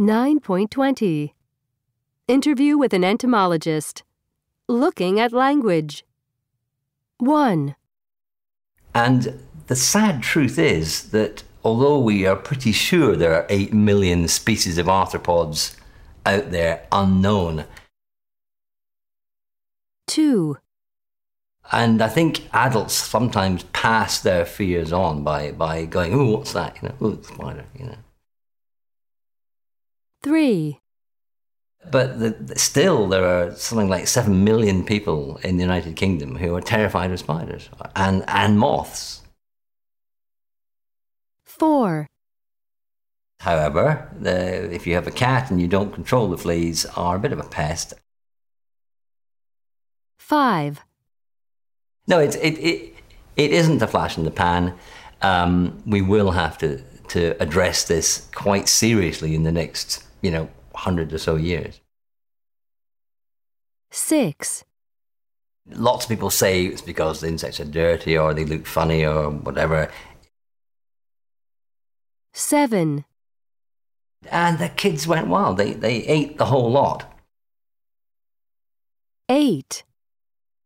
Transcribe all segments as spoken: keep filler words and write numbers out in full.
nine point twenty. Interview with an entomologist. Looking at language. one. And the sad truth is that although we are pretty sure there are eight million species of arthropods out there unknown. two. And I think adults sometimes pass their fears on by, by going, oh, what's that? You know, oh, it's a spider, you know. three. But the, the, still, there are something like seven million people in the United Kingdom who are terrified of spiders and, and moths. four. However, the, if you have a cat and you don't control the fleas, are a bit of a pest. five. No, it, it, it, it isn't a flash in the pan. Um, we will have to, to address this quite seriously in the next, you know, hundred or so years. six. Lots of people say it's because the insects are dirty or they look funny or whatever. seven. And the kids went wild. They, they ate the whole lot. eight.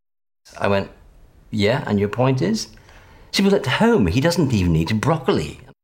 I went, yeah, and your point is? She was at home. He doesn't even eat broccoli.